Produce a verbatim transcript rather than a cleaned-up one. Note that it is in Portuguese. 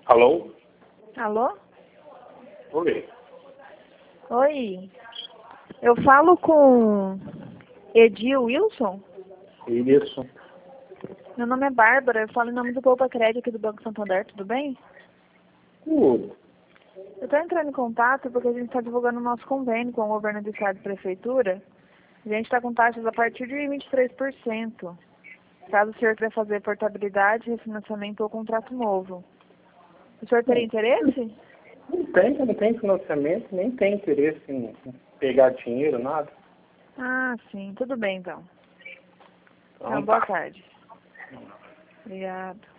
Alô? Alô? Oi. Oi. Eu falo com Edil Wilson? Isso. Meu nome é Bárbara, eu falo em nome do Poupa Crédito aqui do Banco Santander, tudo bem? Tudo. Eu estou entrando em contato porque a gente está divulgando o nosso convênio com o governo do estado e prefeitura. A gente está com taxas a partir de vinte e três por cento. Caso o senhor queira fazer portabilidade, refinanciamento ou contrato novo. O senhor teria interesse? Não tem, não tem financiamento, nem tem interesse em pegar dinheiro, nada. Ah, sim. Tudo bem, então. Então, Então, boa tarde. Obrigada.